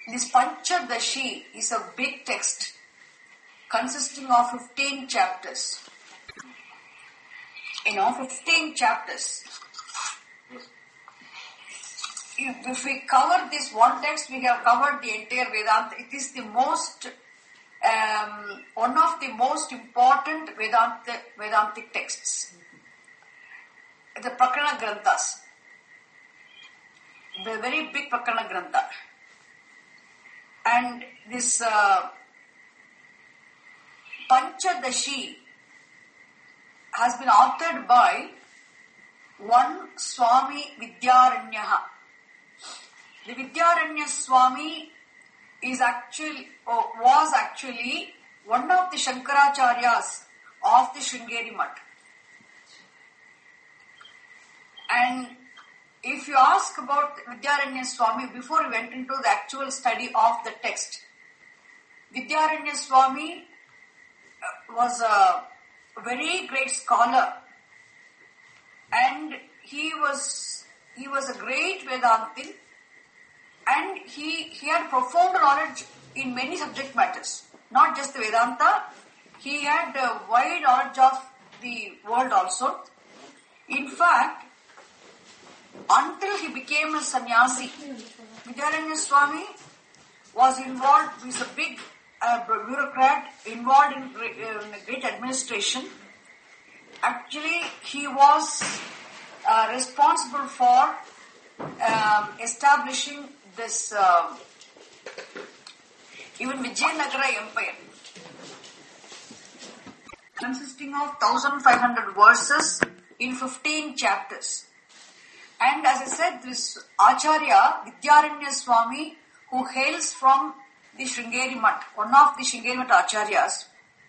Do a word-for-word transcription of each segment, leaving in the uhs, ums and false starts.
This Panchadashi is a big text consisting of fifteen chapters. You know, fifteen chapters. If, if we cover this one text, we have covered the entire Vedanta. It is the most, um, one of the most important Vedanta, Vedantic texts. The Prakarana Granthas. The very big Prakarana Grantha. And this uh, Panchadashi has been authored by one Swami Vidyaranyaha. The Vidyaranya Swami is actually, or was actually one of the Shankaracharyas of the Sringeri Mutt. And if you ask about Vidyaranya Swami, before we went into the actual study of the text, Vidyaranya Swami was a very great scholar, and he was he was a great Vedantin, and he, he had profound knowledge in many subject matters, not just the Vedanta. He had a wide knowledge of the world also. In fact, until he became a sannyasi, Vidyaranya Swami was involved, he was a big uh, bureaucrat involved in great, uh, great administration. Actually, he was uh, responsible for um, establishing this uh, even Vijayanagara Empire, consisting of fifteen hundred verses in fifteen chapters. And as I said, this Acharya, Vidyaranya Swami, who hails from the Sringeri Mutt, one of the Sringeri Mutt Acharyas,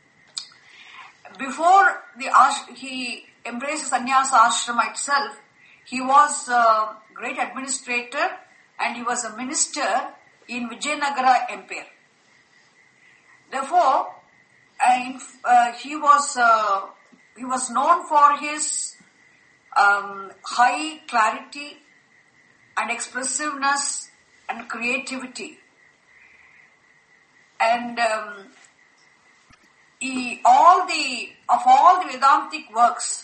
before the he embraced sannyasa ashrama itself, he was a great administrator and he was a minister in Vijayanagara Empire. Therefore, uh, uh, he was uh, he was known for his um, high clarity and expressiveness and creativity. And um, he, all the of all the Vedantic works,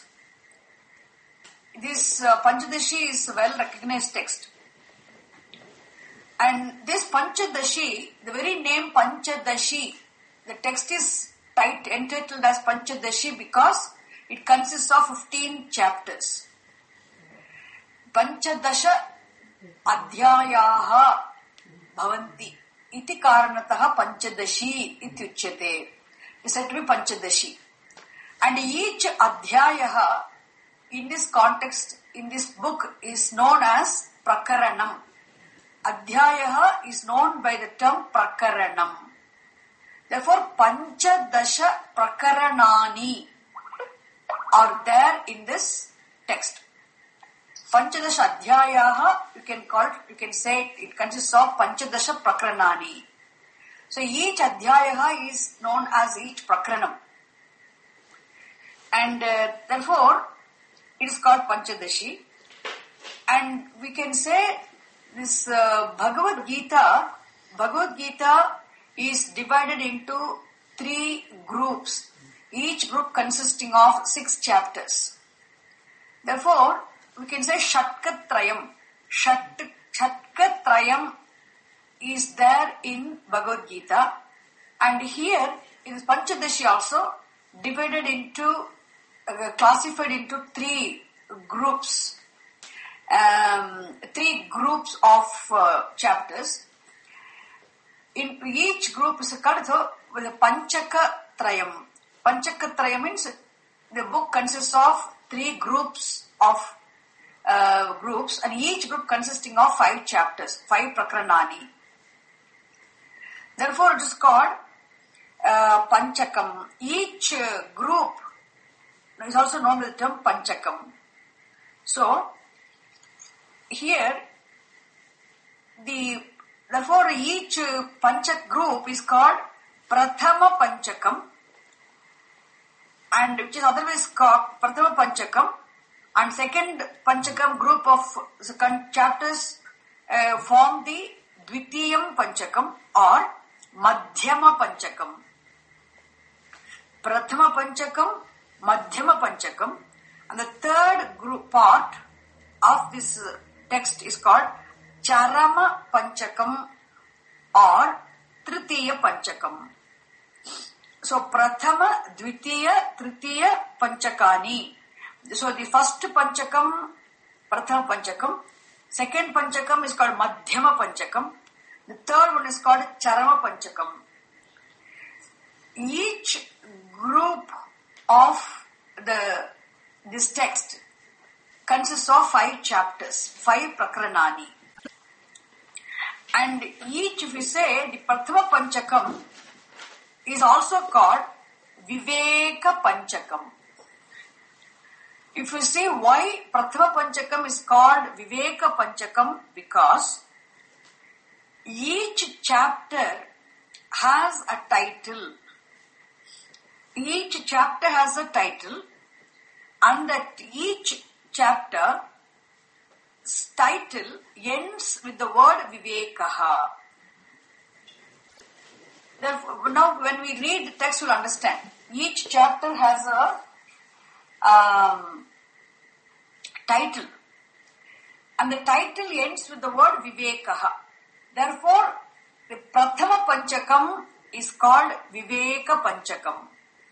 this uh, Panchadashi is a well recognized text. And this Panchadashi, the very name Panchadashi, the text is tight, entitled as Panchadashi because it consists of fifteen chapters. Panchadasha adhyayaha bhavanti iti karanataha Panchadashi ityuchyate. It's said to be Panchadashi. And each adhyayaha in this context, in this book, is known as Prakaranam. Adhyayaha is known by the term Prakaranam. Therefore, Panchadasha Prakaranani are there in this text. Panchadasha Adhyayaha, you can call it, you can say it, it consists of Panchadasha Prakaranani. So each Adhyayaha is known as each Prakaranam. And uh, therefore, it is called Panchadashi. And we can say this uh, Bhagavad Gita, Bhagavad Gita is divided into three groups, each group consisting of six chapters. Therefore, we can say Shatkatrayam. Shat, Shatkatrayam is there in Bhagavad Gita, and here it is Panchadashi also divided into, uh, classified into three groups, um, three groups of uh, chapters. In each group is called with a Panchaka Trayam. Panchaka Trayam means the book consists of three groups of uh, groups, and each group consisting of five chapters, five Prakaranani. Therefore, it is called uh, Panchakam. Each uh, group is also known with the term Panchakam. So, here, the therefore each uh, Panchak group is called Prathama Panchakam, and which is otherwise called Prathama Panchakam, and second Panchakam group of chapters uh, form the Dvitiyam Panchakam or Madhyama Panchakam. Prathama Panchakam, Madhyama Panchakam, and the third group part of this text is called Charama Panchakam or Tritiya Panchakam. So Prathama, Dvitiya, Tritiya Panchakani. So the first Panchakam, Prathama Panchakam, second Panchakam is called Madhyama Panchakam, the third one is called Charama Panchakam. Each group of the this text consists of five chapters, five Prakaranani. And each, if we say, the Prathama Panchakam is also called Viveka Panchakam. If you see why Prathama Panchakam is called Viveka Panchakam, because each chapter has a title. Each chapter has a title, and that each chapter title ends with the word Vivekaha. Therefore, now when we read the text, we'll understand. Each chapter has a um, title, and the title ends with the word Vivekaha. Therefore, the Prathama Panchakam is called Viveka Panchakam.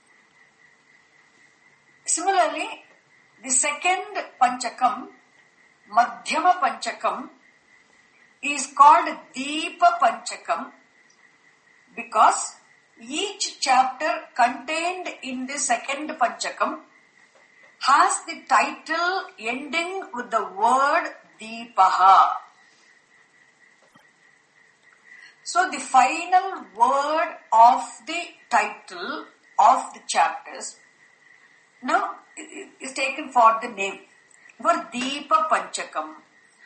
Similarly, the second Panchakam, Madhyama Panchakam, is called Deepa Panchakam because each chapter contained in the second Panchakam has the title ending with the word Deepaha. So the final word of the title of the chapters now is taken for the name, for Deepa Panchakam.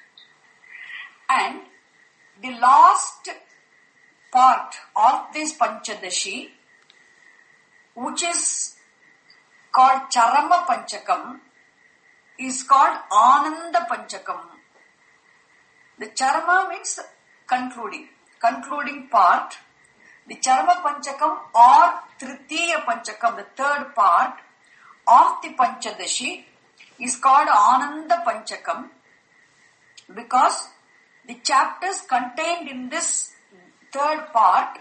And the last part of this Panchadashi, which is called Charama Panchakam, is called Ananda Panchakam. The Charama means concluding, concluding part. The Charama Panchakam or Tritiya Panchakam, the third part of the Panchadashi, is called Ananda Panchakam because the chapters contained in this third part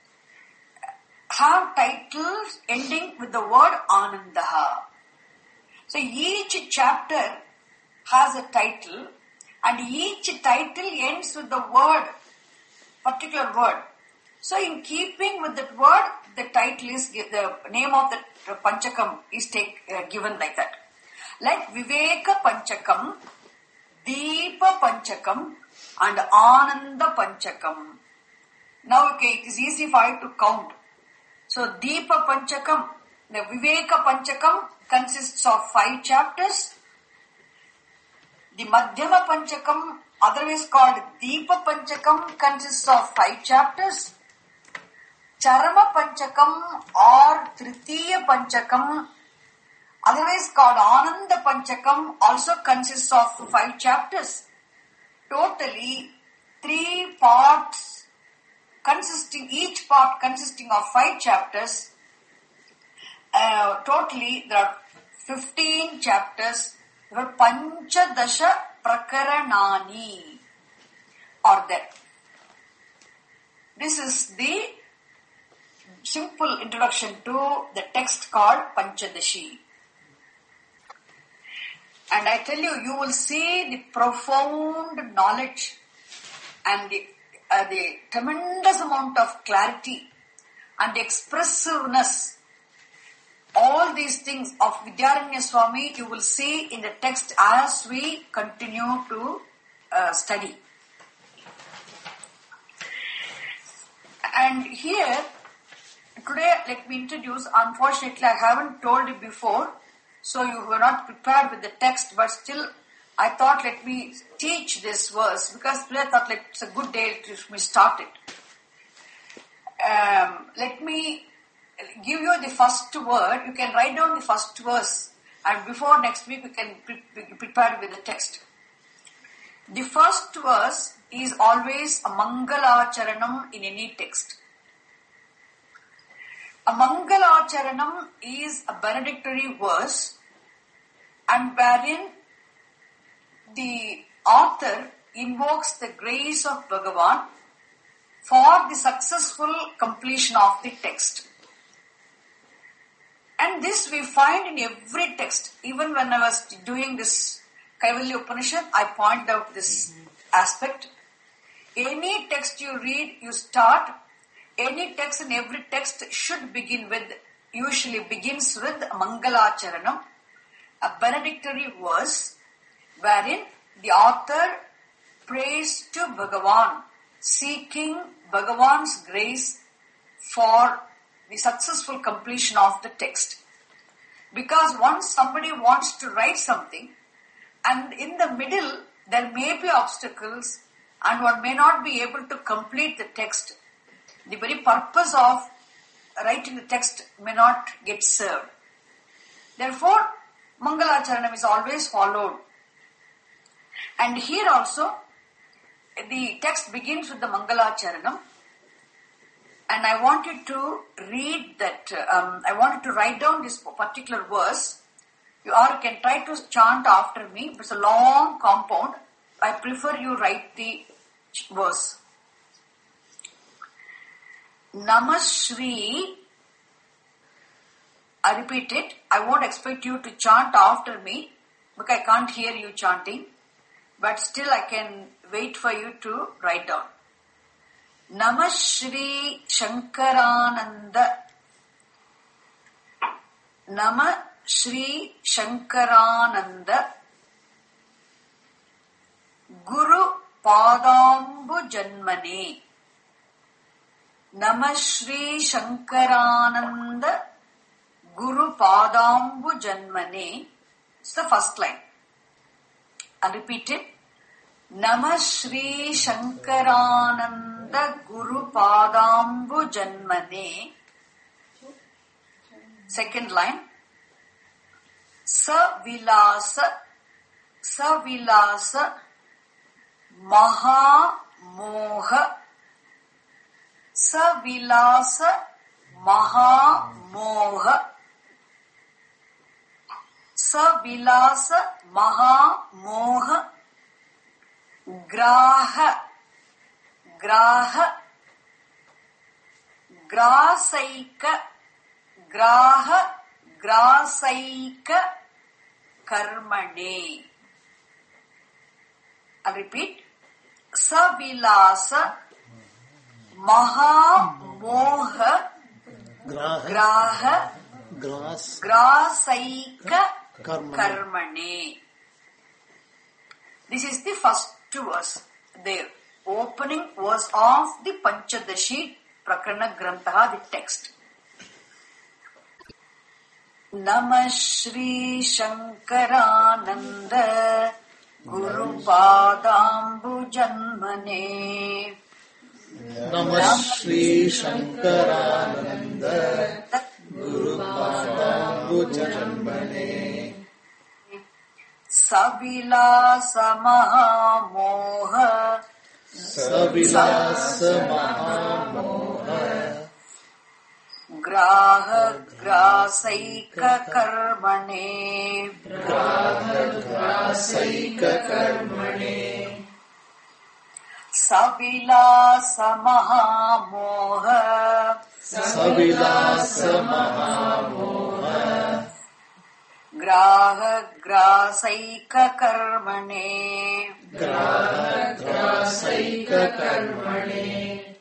have titles ending with the word Anandaha. So each chapter has a title and each title ends with the word, particular word. So in keeping with that word, the title is, the name of the Panchakam is take, uh, given like that. Like Viveka Panchakam, Deepa Panchakam and Ananda Panchakam. Now okay, it is easy for you to count. So Deepa Panchakam, the Viveka Panchakam consists of five chapters. The Madhyama Panchakam, otherwise called Deepa Panchakam, consists of five chapters. Charama Panchakam or Tritiya Panchakam, otherwise called Ananda Panchakam, also consists of five chapters. Totally three parts consisting, each part consisting of five chapters. Uh, totally there are fifteen chapters. There are Panchadasha Prakaranani are there. This is the simple introduction to the text called Panchadashi. And I tell you, you will see the profound knowledge and the, uh, the tremendous amount of clarity and expressiveness. All these things of Vidyaranya Swami you will see in the text as we continue to uh, study. And here, today let me introduce, unfortunately I haven't told you before, so you were not prepared with the text, but still I thought let me teach this verse because today I thought like, it's a good day to start it. Um, let me give you the first word. You can write down the first verse and before next week we can pre- be prepared with the text. The first verse is always a Mangalacharanam in any text. A Mangalacharanam is a benedictory verse, and wherein the author invokes the grace of Bhagavan for the successful completion of the text. And this we find in every text. Even when I was doing this Kaivalya Upanishad, I point out this aspect. Any text you read, you start, any text and every text should begin with, usually begins with Mangalacharanam, a benedictory verse, wherein the author prays to Bhagavan, seeking Bhagavan's grace for the successful completion of the text. Because once somebody wants to write something, and in the middle there may be obstacles and one may not be able to complete the text, the very purpose of writing the text may not get served. Therefore, Mangalacharanam is always followed. And here also, the text begins with the Mangalacharanam. And I wanted to read that, um, I wanted to write down this particular verse. You all can try to chant after me. It's a long compound. I prefer you write the verse. Namah Shri. I repeat it. I won't expect you to chant after me because I can't hear you chanting. But still I can wait for you to write down. Namah Shri Shankarananda. Namah Shri Shankarananda. Guru Padambu Janmane. Namah Shri Shankarananda. Guru Padambu Janmane. It's the first line. I'll repeat it. Namah Shri Shankarananda Guru Padambu Janmane. Second line. Savilasa Savilasa Maha Moha. Savilasa Maha Moha. Savilasa Maha Moha. Graha, Graha, Grasaika, Graha, Grasaika, Karmane. I repeat. Savilasa, Maha Moha, Graha, Grasaika, Karmane. This is the first two verse. The opening verse of the Panchadashi Prakarana Grantaha, the text. Namah Shri Shankarananda Guru Padambu Janmane. Namah Shri Shankarananda Guru Padambu Janmane. Savilasa Mahamoha. Savilasa Mahamoha. Graha Grasaika Karmane. Graha Grasaika Karmane. Savilasa Mahamoha. Savilasa Mahamoha. Graha Grasaika Karmane. Graha Grasaika Karmane.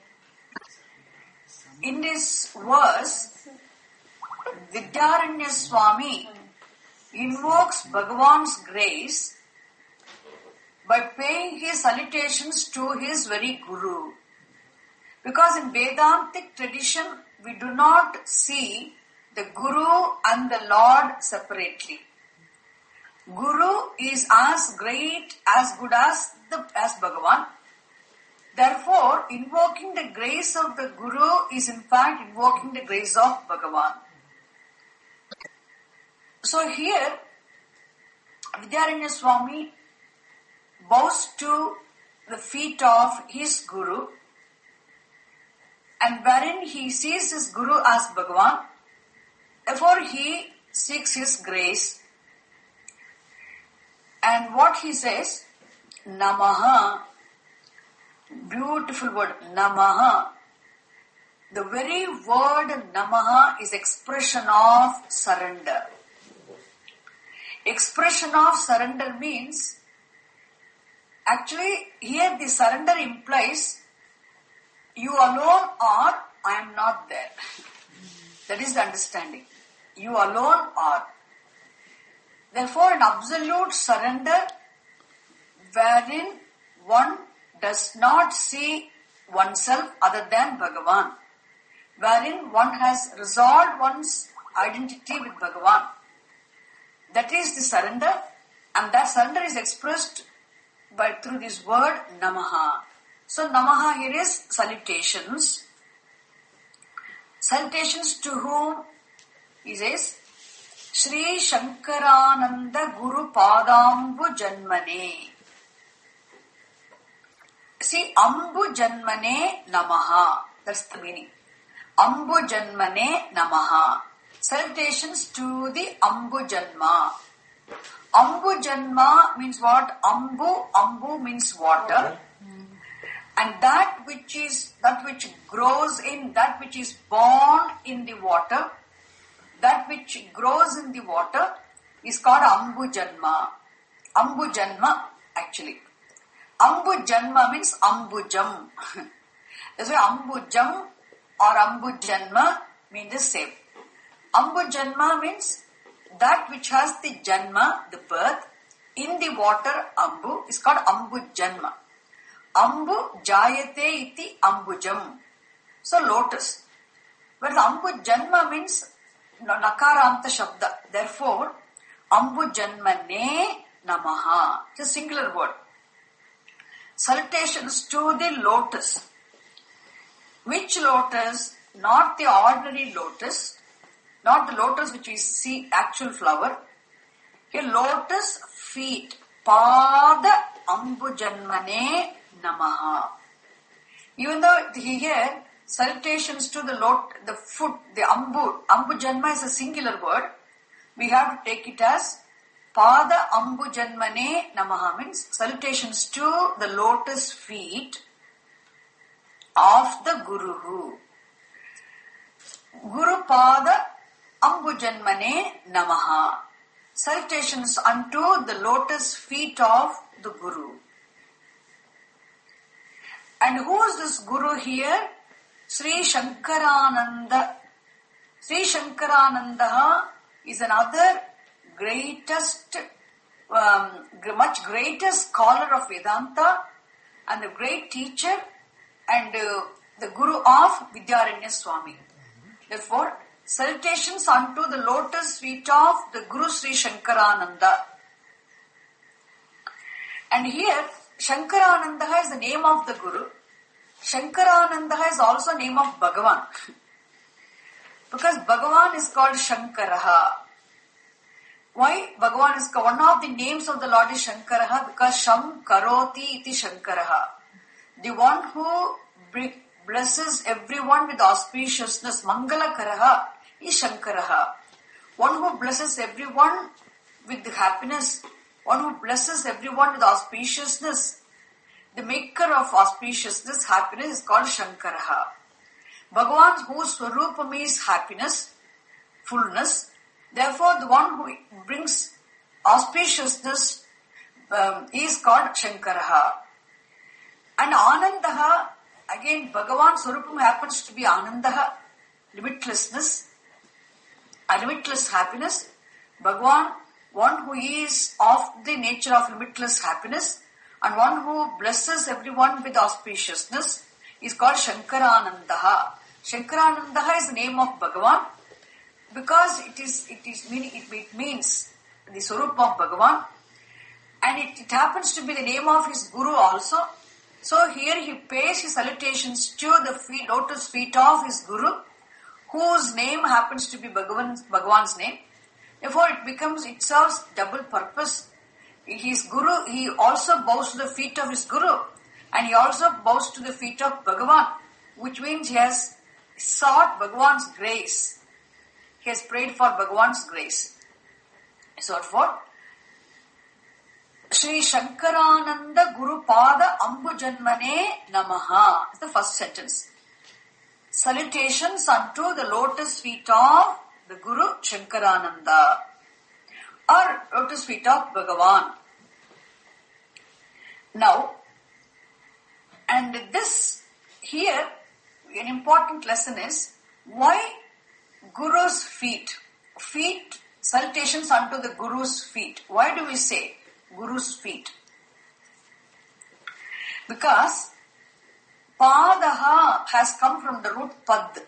In this verse, Vidyaranya Swami invokes Bhagavan's grace by paying his salutations to his very Guru. Because in Vedantic tradition, we do not see the Guru and the Lord separately. Guru is as great, as good as the as Bhagavan. Therefore, invoking the grace of the Guru is in fact invoking the grace of Bhagavan. So here, Vidyaranya Swami bows to the feet of his Guru, and wherein he sees his Guru as Bhagavan, therefore he seeks his grace. And what he says, Namaha, beautiful word, Namaha. The very word Namaha is expression of surrender. Expression of surrender means, actually here the surrender implies you alone are, I am not there. That is the understanding. You alone are. Therefore an absolute surrender wherein one does not see oneself other than Bhagavan, wherein one has resolved one's identity with Bhagavan. That is the surrender, and that surrender is expressed by through this word Namaha. So Namaha here is salutations. Salutations to whom? He says, Shri Shankarananda Guru Padambu Janmane. See, Ambu Janmane Namaha. That's the meaning. Ambu Janmane Namaha. Salutations to the Ambu Janma. Ambu Janma means what? Ambu, Ambu means water. And that which is, that which grows in, that which is born in the water, that which grows in the water is called Ambu Janma. Ambu Janma, actually. Ambu Janma means Ambujam. That's why Ambujam or Ambu Janma mean the same. Ambu Janma means that which has the Janma, the birth, in the water, Ambu, is called Ambu Janma. Ambu Jayate iti Ambujam. So lotus. But Ambu Janma means Nakaranta Shabda. Therefore, Ambu Janmane Namaha. It's a singular word. Salutations to the lotus. Which lotus? Not the ordinary lotus. Not the lotus which we see actual flower. Here lotus feet. Pada Ambu Janmane Namaha. Even though here salutations to the lot, the foot, the Ambu, Ambu Janma is a singular word. We have to take it as Pada Ambu Janmane Namaha, means salutations to the lotus feet of the Guru. Guru Pada Ambu Janmane Namaha. Salutations unto the lotus feet of the Guru. And who is this Guru here? Sri Shankarananda. Sri Shankarananda is another greatest, um, much greater scholar of Vedanta and the great teacher and uh, the Guru of Vidyaranya Swami. Therefore, salutations unto the lotus feet of the Guru Sri Shankarananda. And here, Shankarananda is the name of the Guru. Shankarananda is also name of Bhagavan. Because Bhagavan is called Shankaraha. Why Bhagavan is called? One of the names of the Lord is Shankaraha because Sham Karoti iti Shankaraha. The one who blesses everyone with auspiciousness, Mangala Karaha, is Shankaraha. One who blesses everyone with happiness, one who blesses everyone with auspiciousness, the maker of auspiciousness, happiness is called Shankaraha. Bhagavan whose Swarupam is happiness, fullness, therefore the one who brings auspiciousness um, is called Shankaraha. And Anandaha, again Bhagavan Swarupam happens to be Anandaha, limitlessness, a limitless happiness. Bhagavan, one who is of the nature of limitless happiness and one who blesses everyone with auspiciousness is called Shankaranandaha. Shankaranandaha is the name of Bhagavan because it is it is meaning it, it means the Swarup of Bhagavan, and it, it happens to be the name of his Guru also. So here he pays his salutations to the feet, lotus feet of his Guru, whose name happens to be Bhagavan's, Bhagavan's name. Therefore it becomes, it serves double purpose. His Guru, he also bows to the feet of his Guru. And he also bows to the feet of Bhagavan, which means he has sought Bhagavan's grace. He has prayed for Bhagavan's grace. So therefore, Sri Shankarananda Guru Pada Ambujanmane Namaha is the first sentence. Salutations unto the lotus feet of the Guru Shankarananda or lotus feet of Bhagavan. Now, and this here, an important lesson is why Guru's feet, feet, salutations unto the Guru's feet. Why do we say Guru's feet? Because Padaha has come from the root Pad.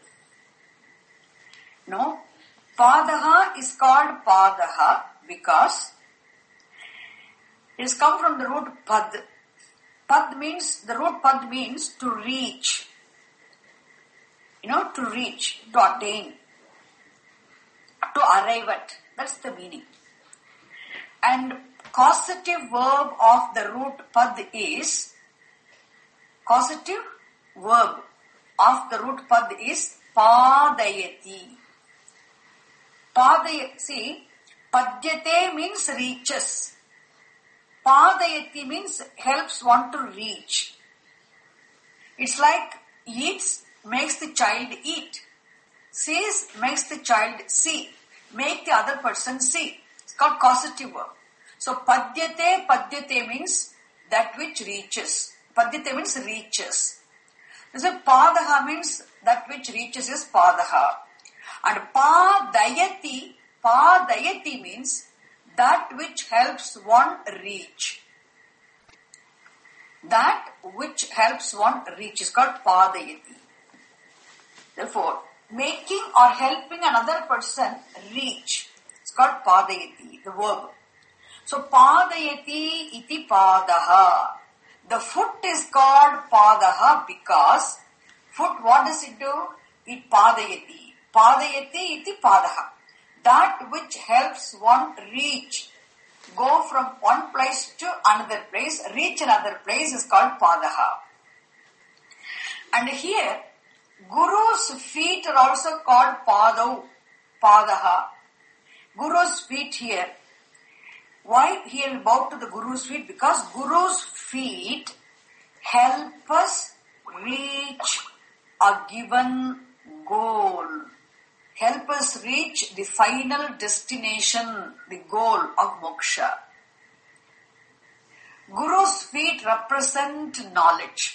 No, Padaha is called Padaha because it has come from the root Pad. Pad means, the root Pad means to reach. You know, to reach, to attain, to arrive at. That's the meaning. And causative verb of the root Pad is, causative verb of the root Pad is Padayati. Padayati, see, Padyate means reaches. Padayati means helps one to reach. It's like eats makes the child eat. Sees makes the child see. Make the other person see. It's called causative verb. So Padyate, Padyate means that which reaches. Padyate means reaches. So Padaha means that which reaches is Padaha. And Padayati, Padayati means that which helps one reach. That which helps one reach is called Padayati. Therefore, making or helping another person reach is called Padayati, the verb. So Padayati iti Padaha. The foot is called Padaha because foot, what does it do? It Padayati. Padayati iti Padaha. That which helps one reach, go from one place to another place, reach another place is called Padaha. And here, Guru's feet are also called Padav, Padaha. Guru's feet here. Why he will bow to the Guru's feet? Because Guru's feet help us reach a given goal. Help us reach the final destination, the goal of moksha. Guru's feet represent knowledge.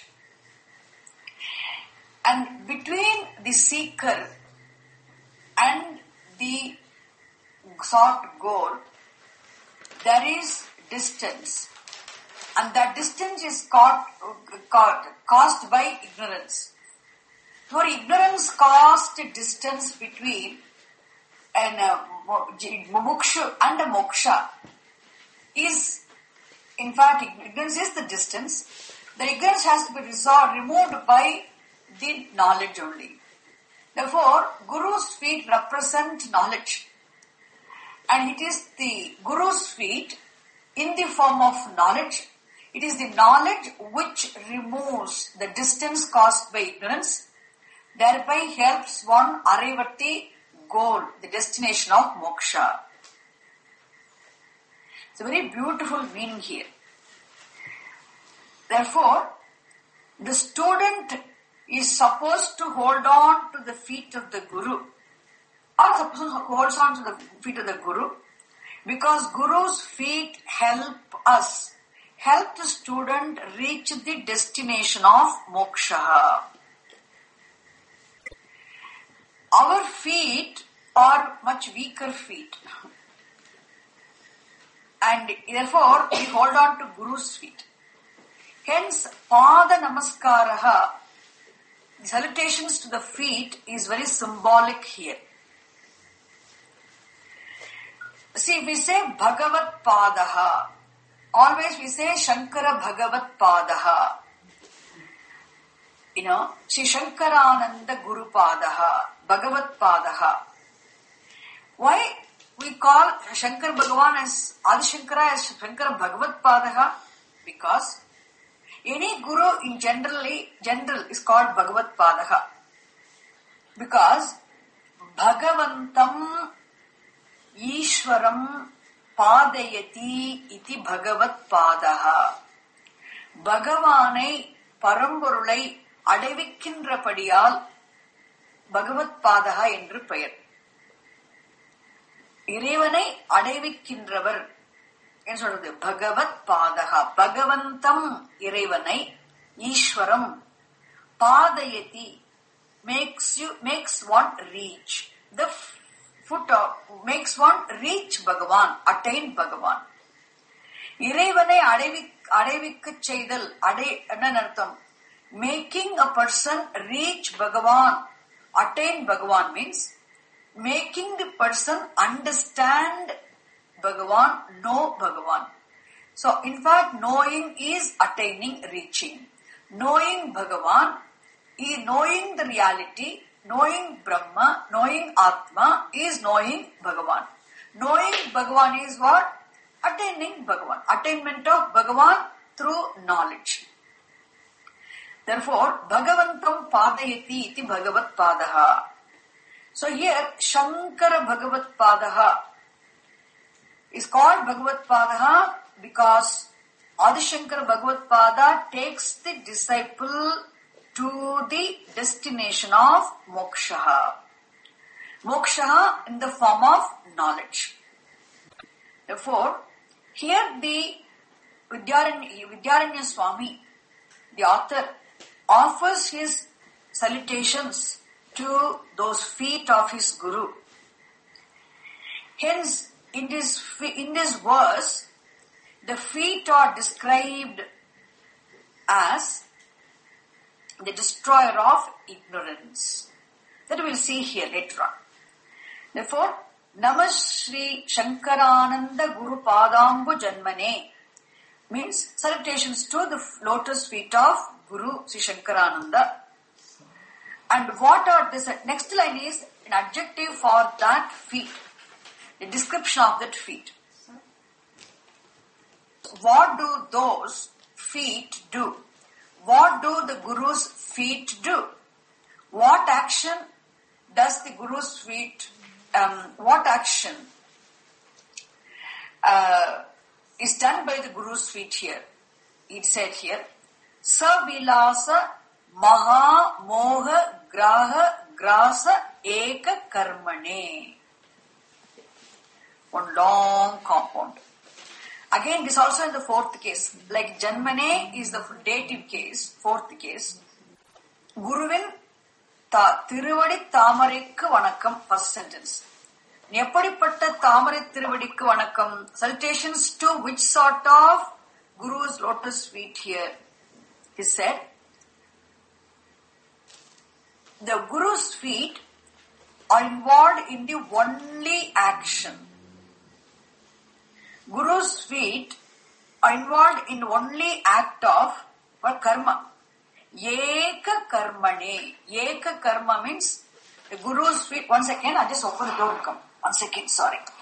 And between the seeker and the sought goal, there is distance. And that distance is caught, caught, caused by ignorance. For ignorance caused a distance between an uh, mumukshu and a moksha is, in fact, ignorance is the distance. The ignorance has to be resolved, removed by the knowledge only. Therefore, Guru's feet represent knowledge. And it is the Guru's feet in the form of knowledge. It is the knowledge which removes the distance caused by ignorance, thereby helps one arrive at the goal, the destination of moksha. It's a very beautiful meaning here. Therefore, the student is supposed to hold on to the feet of the Guru, or suppose holds on to the feet of the Guru, because Guru's feet help us, help the student reach the destination of moksha. Our feet are much weaker feet, and therefore we hold on to Guru's feet. Hence, Pada Namaskaraha, the salutations to the feet, is very symbolic here. See, we say Bhagavat Padaha. Always we say Shankara Bhagavat Padaha. You know, Sri Shankarananda Guru Padaha, Bhagavat Padaha. Why we call Shankar Bhagavan as Adi Shankara as Shankara Bhagavat Padaha? Because Any guru in generally, general is called Bhagavat Padaha. Because Bhagavantam Ishwaram Padayati iti Bhagavat Padaha. Bhagavanai Paramburulai Adevikkindrapadiyal Bhagavat Padaha endru பெயர். இறைவனை அடைவிக்கின்றவர் என்று சொல்றது பகவத் பாதகா. பகவந்தம் இறைவனை, ஈஸ்வரம், பாதயதி makes you makes one reach the foot of makes one reach Bhagavan, attain Bhagavan. இறைவனை அடைவி அடைவிக்க செய்தல், அடை என்ன அர்த்தம்? Making a person reach Bhagavan, attain Bhagavan means making the person understand Bhagavan, know Bhagavan. So, in fact, knowing is attaining, reaching. Knowing Bhagavan is knowing the reality, knowing Brahma, knowing Atma is knowing Bhagavan. Knowing Bhagavan is what? Attaining Bhagavan. Attainment of Bhagavan through knowledge. Therefore, Bhagavantam Padayati iti Bhagavat Padaha. So here, Shankara Bhagavat Padaha is called Bhagavat Padaha because Adi Shankara Bhagavat Pada takes the disciple to the destination of moksha. Moksha in the form of knowledge. Therefore, here the Vidyaranya, Vidyaranya Swami, the author, offers his salutations to those feet of his Guru. Hence, in this, in this verse, the feet are described as the destroyer of ignorance. That we will see here later on. Therefore, Namah Shri Shankarananda Guru Padambu Janmane means salutations to the lotus feet of Guru Sri Shankarananda. And what are this? Next line is an adjective for that feet. The description of that feet. What do those feet do? What do the Guru's feet do? What action does the Guru's feet, um, what action uh, is done by the Guru's feet here? It said here, Savilasa Maha Moha Graha Grasa Eka Karmane. One long compound. Again, this also in the fourth case. Like Janmane is the dative case, fourth case. Guruvin ta Tiruvadi Tamarekku Vanakkam, first sentence. Neppadipatta Tamarai Tiruvadikku Vanakkam. Salutations to which sort of Guru's lotus feet here? He said, the Guru's feet are involved in the only action. Guru's feet are involved in only act of or karma. Eka karmane. Eka karma means the Guru's feet. One second, I just open the door. Come. One second, sorry.